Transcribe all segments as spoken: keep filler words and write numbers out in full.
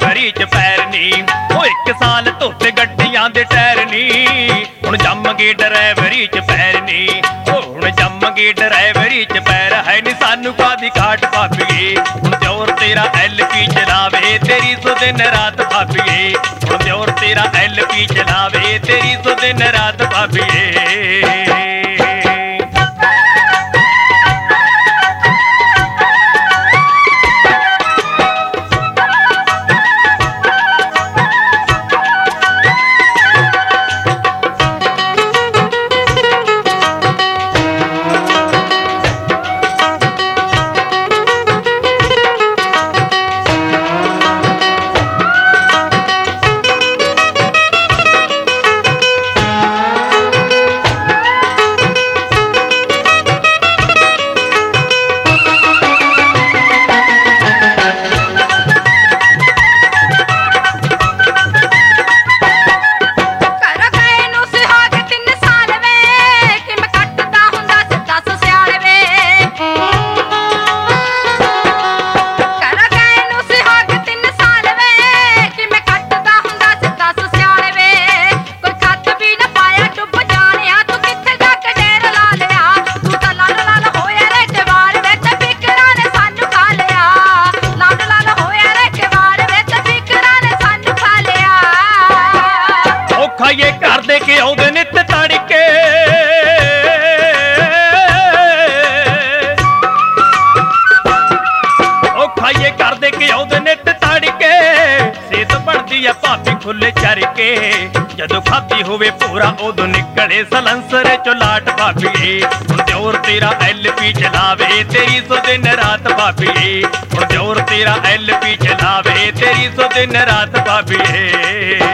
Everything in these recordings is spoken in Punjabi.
ਡਰਾਈਵਰੀ ਚ ਪੈਰ ਨੀ। ਉਹ ਇੱਕ ਸਾਲ ਧੋਤੇ ਗੱਡੀਆਂ ਦੇ ਟਾਇਰ ਨੀ, ਹੁਣ ਜੰਮ ਗਏ ਡਰਾਈਵਰੀ ਚ ਪੈਰ ਨੀ। ਉਹ ਹੁਣ ਜੰਮ ਗਏ ਡਰਾਈਵਰੀ ਚ ਪੈਰ, ਹੈ ਨੀ ਸਾਨੂੰ ਕਾਦੀ ਘਾਟ ਭਾਬੀਏ। ਹੁਣ ਦਿਓਰ ਤੇਰਾ ਐਲ ਪੀ ਚਲਾਵੇ ਤੇਰੀ ਸੋ ਦਿਨ ਰਾਤ ਭਾਬੀਏ। ਹੁਣ ਦਿਓਰ ਤੇਰਾ ਐਲ ਪੀ ਚਲਾਵੇ ਤੇਰੀ ਸੋ ਦਿਨ ਰਾਤ ਭਾਬੀਏ। ਇਹ ਘਰ ਦੇ ਕੇ ਆਉਂਦੇ ਨਿੱਤ ਤੜਕੇ, ਉਹ ਖਾਈਏ ਘਰ ਦੇ ਕੇ ਆਉਂਦੇ ਨਿੱਤ ਤੜਕੇ। ਸਿਹਤ ਬਣਦੀ ਆ ਭਾਬੀ ਖੁੱਲੇ ਚਰ ਕੇ, ਜਦੋਂ ਖਾਧੀ ਹੋਵੇ ਪੂਰਾ ਉਦੋਂ ਨਿਕਲੇ ਸਲੰਸਰ ਚੋਂ ਲਾਟ ਭਾਬੀਏ। ਹੁਣ ਦਿਓਰ ਤੇਰਾ ਐਲ ਪੀ ਚਲਾਵੇ ਤੇਰੀ ਸੋ ਦਿਨ ਰਾਤ ਭਾਬੀਏ। ਹੁਣ ਦਿਓਰ ਤੇਰਾ ਐਲ ਪੀ ਚਲਾਵੇ ਤੇਰੀ ਸੋ ਦਿਨ ਰਾਤ ਭਾਬੀਏ।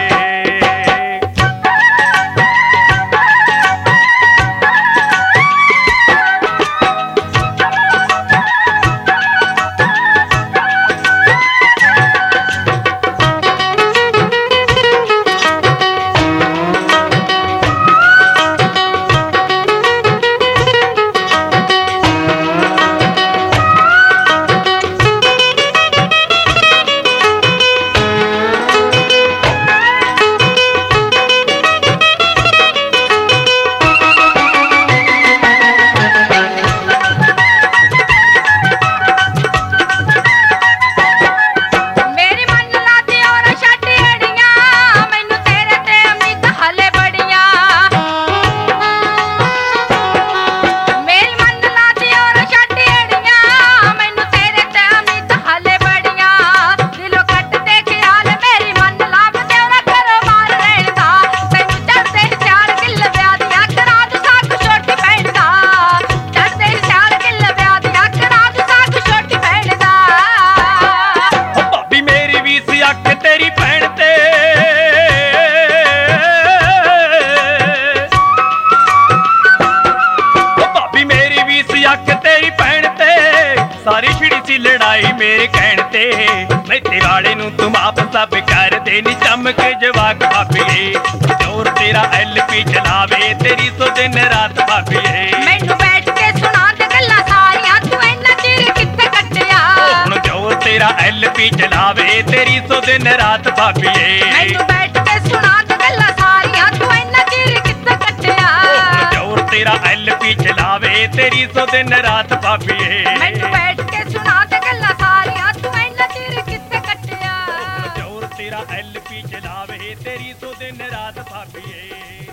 ਸਾਰੀ ਛਿੜੀ ਸੀ ਲੜਾਈ ਮੇਰੇ ਕਹਿਣ ਤੇ, ਮੈਂ ਤੇ ਵਾਲੇ ਨੂੰ ਤੂੰ ਮਾਪ ਸਭ ਕਰ ਦੇ ਨੀ ਚਮਕ ਜਵਾਕ ਭਾਬੀਏ। ਦਿਓਰ ਤੇਰਾ ਐਲ ਪੀ ਚਲਾਵੇ ਤੇਰੀ ਸੋ ਦਿਨ ਰਾਤ ਭਾਬੀਏ। ਮੈਨੂੰ ਬੈਠ ਕੇ ਸੁਣਾ ਦੇ ਗੱਲਾਂ ਸਾਰੀਆਂ, ਤੂੰ ਇੰਨਾ ਚਿਰ ਕਿੱਥੇ ਕੱਟਿਆ। ਹੁਣ ਦਿਓਰ ਤੇਰਾ ਐਲ ਪੀ ਚਲਾਵੇ ਤੇਰੀ ਸੋ ਦਿਨ ਰਾਤ ਭਾਬੀਏ। ਮੈਨੂੰ ਬੈਠ ਕੇ ਸੁਣਾ ਦੇ ਗੱਲਾਂ ਸਾਰੀਆਂ, ਤੂੰ ਇੰਨਾ ਚਿਰ ਕਿੱਥੇ ਕੱਟਿਆ। ਹੁਣ ਦਿਓਰ ਤੇਰਾ ਐਲ ਪੀ ਚਲਾਵੇ ਤੇਰੀ ਸੋ ਦਿਨ ਰਾਤ ਭਾਬੀਏ। ਮੈਨੂੰ ਬੈਠ ਕੇ ਸੁਣਾ ਦੇ ਗੱਲਾਂ ਸਾਰੀਆਂ, ਤੂੰ ਇੰਨਾ ਚਿਰ ਕਿੱਥੇ ਕੱਟਿਆ। ਦਿਓਰ ਤੇਰਾ ਐਲ ਪੀ ਚਲਾਵੇ ਤੇਰੀ ਸੋ ਦਿਨ ਰਾਤ ਭਾਬੀਏ।